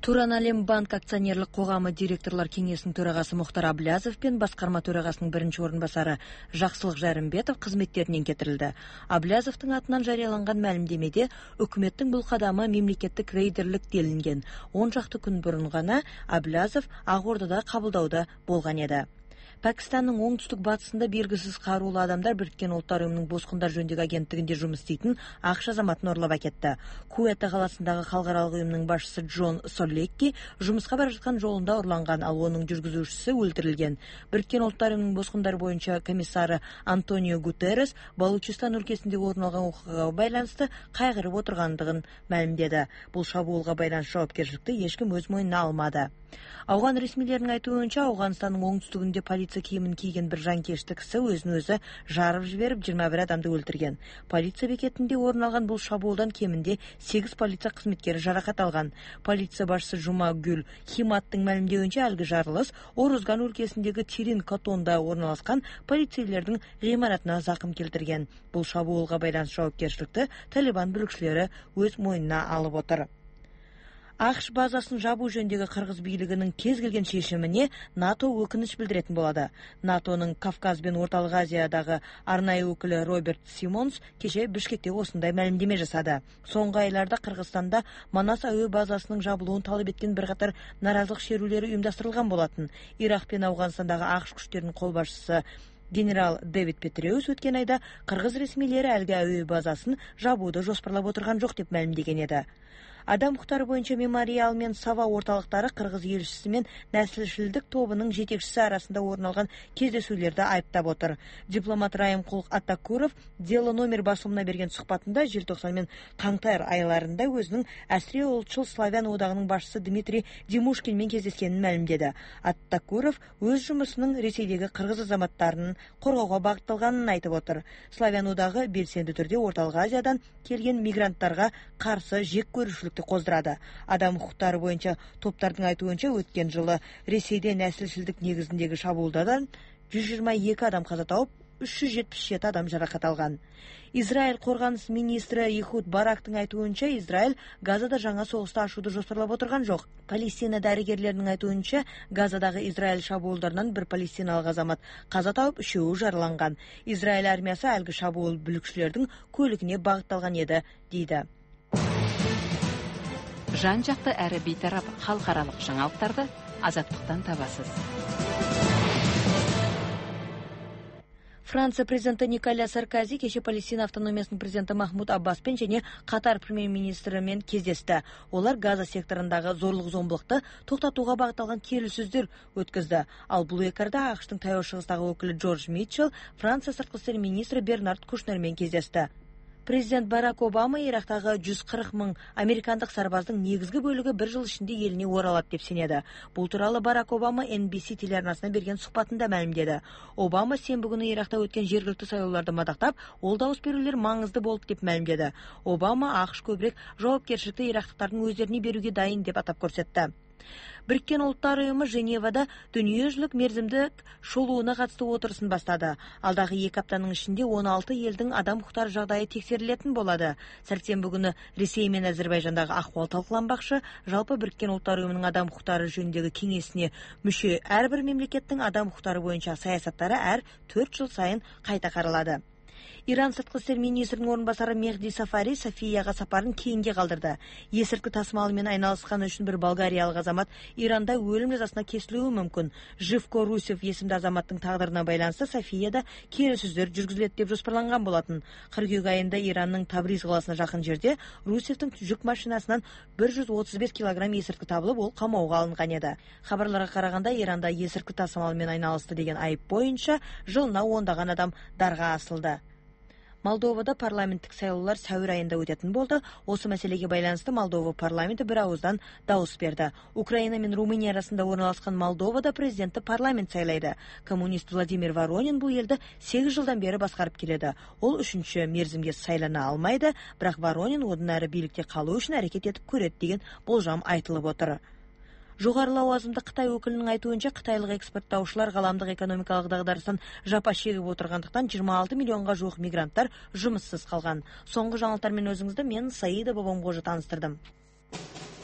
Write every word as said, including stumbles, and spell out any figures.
Туран Әлем банк акционерлік қоғамы директорлар кеңесінің төрағасы Мұхтар Аблязов пен басқарма төрағасының бірінші орынбасары Жақсылық Жәрімбетов қызметтерінен кетірілді. Аблязовтың атынан жарияланған мәлімдемеде үкіметтің бұл қадамы мемлекеттік рейдерлік делінген. он шақты күн бұрын ғана Аблязов Ақордада қабылдауда болған еді. Пәкістанның оңтүстік батысында белгісіз қарулы адамдар Біріккен ұлттар ұйымының босқындар жөніндегі агенттігінде жұмыс істейтін ақш азаматын ұрлап әкетті. Куэта қаласындағы халықаралық ұйымның басшысы Джон Солекки жұмысқа бара жатқан жолында ұрланған, ал оның жүргізушісі өлтірілген. Біріккен ұлттар ұйымының босқындар бойынша комиссары Антонио Гутеррес Балучистан өлкесінде орын алған оқиғаға байланысты қайғырып отырғандығын мәлімдеді. Бұл шабуылға байланысты жауапкершілікті ешкім өз мойнына алмады. Ауған ресмилерінің айтуынша, Ауғанстанның оңтүстігінде полиция киімін киген бір жанкешті кісі өзін өзі жарып жіберіп жиырма бір адамды өлтірген. Полиция бекетінде орын алған бұл шабуылдан кемінде сегіз полиция қызметкері жарақат алған. Полиция басшысы Жума Гүл Химаттың мәлімдеуінше, әлгі жарылыс Орузган өлкесіндегі Тирин Катонда орналасқан полицейлердің ғимаратына зақым келтірген. Бұл шабуылға байланысты жауапкершілікті Талибан бүлікшілері өз мойнына алып отыр. ақш базасын жабу жөніндегі қырғыз билігінің кез келген шешіміне НАТО өкініш білдіретін болады. НАТОның Кавказ бен Орталық Азиядағы арнайы өкілі Роберт Симонс кеше Бішкекте осындай мәлімдеме жасады. Соңғы айларда Қырғызстанда Манас әуе базасының жабылуын талап еткен бірқатар наразылық шерулері ұйымдастырылған болатын. Ирак пен Ауғанстандағы ақш күштерінің қолбасшысы генерал Дэвид Петреус өткен айда қырғыз ресмилері әлгі әуе базасын жабуды жоспарлап отырған жоқ деп мәлімдеген еді. Адам құқықтары бойынша мемориал мен Сава орталықтары қырғыз елшісі мен нәсілшілдік тобының жетекшісі арасында орын алған кездесулерді айыптап отыр. Дипломат Райымқұл Атакуров Дело номер басылымына берген сұхбатында желтоқсан мен қаңтар айларында өзінің әсіре ұлтшыл славян одағының басшысы Дмитрий Димушкинмен кездескенін мәлімдеді. Атакуров өз жұмысының Ресейдегі қырғыз азаматтарын қорғауға бағытталғанын айтып отыр. Славян одағы белсенді түрде Орталық Азиядан келген мигранттарға қарсы жек көрушілік қоздырады. Адам құқықтары бойынша топтардың айтуынша, өткен жылы Ресейде нәсілшілдік негізіндегі шабуылдардан жүз жиырма екі адам қаза тауып, үш жүз жетпіс жеті адам жарақат алған. Израиль қорғаныс министрі Ихуд Барактың айтуынша, Израиль Газада жаңа соғысты ашуды жоспарлап отырған жоқ. Палестина дәрігерлерінің айтуынша, Газадағы Израиль шабуылдарынан бір палестиналық азамат қаза тауып, үшеуі жараланған. Израиль армиясы әлгі шабуыл бүлікшілердің көлігіне бағытталған еді, дейді. Жан-жақты әрі бейтарап халықаралық жаңалықтарды азаттықтан табасыз. Франция президенті Николя Саркози кеше Палестина автономиясының президенті Махмуд Аббаспен және Қатар премьер-министрімен кездесті. Олар Газа секторындағы зорлық-зомбылықты тоқтатуға бағытталған келіссөздер өткізді. Ал бұл екарда ақш-тың таяу шығыстағы өкілі Джордж Митчелл Франция сыртқы істер министрі Бернард Кушнермен кездесті. Президент Барак Обама Ирактағы жүз қырық мың американдық сарбаздың негізгі бөлігі бір жыл ішінде еліне оралады деп сенеді. Бұл туралы Барак Обама эн би си телеарнасына берген сұхбатында мәлімдеді. Обама сенбі күні Иракта өткен жергілікті сайлауларды мадақтап, ол дауыс берулер маңызды болды деп мәлімдеді. Обама ақш көбірек жауапкершілікті ирактықтардың өздеріне беруге дайын деп атап көрсетті. Біріккен ұлттар ұйымы Женевада дүниежүзілік мерзімдік шолуына қатысты отырысын бастады. Алдағы екі аптаның ішінде он алты елдің адам құқықтары жағдайы тексерілетін болады. Сәрсенбі күні Ресей мен Әзербайжандағы ахуал талқыланбақшы. Жалпы Біріккен ұлттар ұйымының адам құқықтары жөніндегі кеңесіне мүше әрбір мемлекеттің адам құқықтары бойынша саясаттары әр төрт жыл сайын қайта қаралады. Иран сыртқы істер министрінің орынбасары Мехди Сафари Софияға сапарын кейінге қалдырды. Есірткі тасымалымен айналысқаны үшін бір болгариялық азамат Иранда өлім жазасына кесілуі мүмкін. Живко Русев есімді азаматтың тағдырына байланысты Софияда келіссөздер жүргізіледі деп жоспарланған болатын. Қыркүйек айында Иранның Табриз қаласына жақын жерде Русевтің жүк машинасынан бір жүз отыз бес килограмм есірткі табылып, ол қамауға алынған еді. Хабарларға қарағанда, Иранда есірткі тасымалымен айналысты деген айып бойынша жылына ондаған адам дарға асылды. Молдовада парламенттік сайлаулар сәуір айында өтетін болды. Осы мәселеге байланысты Молдова парламенті бір ауыздан дауыс берді. Украина мен Румыния арасында орналасқан Молдовада президентті парламент сайлайды. Коммунист Владимир Воронин бұл елді сегіз жылдан бері басқарып келеді. Ол үшінші мерзімге сайлана алмайды, бірақ Воронин одан әрі билікте қалу үшін әрекет етіп көреді деген болжам айтылып отыр. Жоғары лауазымды Қытай өкілінің айтуынша, қытайлық экспорттаушылар ғаламдық экономикалық дағдарыстан жапа шегіп отырғандықтан жиырма алты миллионға жуық мигранттар жұмыссыз қалған. Соңғы жаңалықтармен өзіңізді мен Саида Бабамғожа таныстырдым.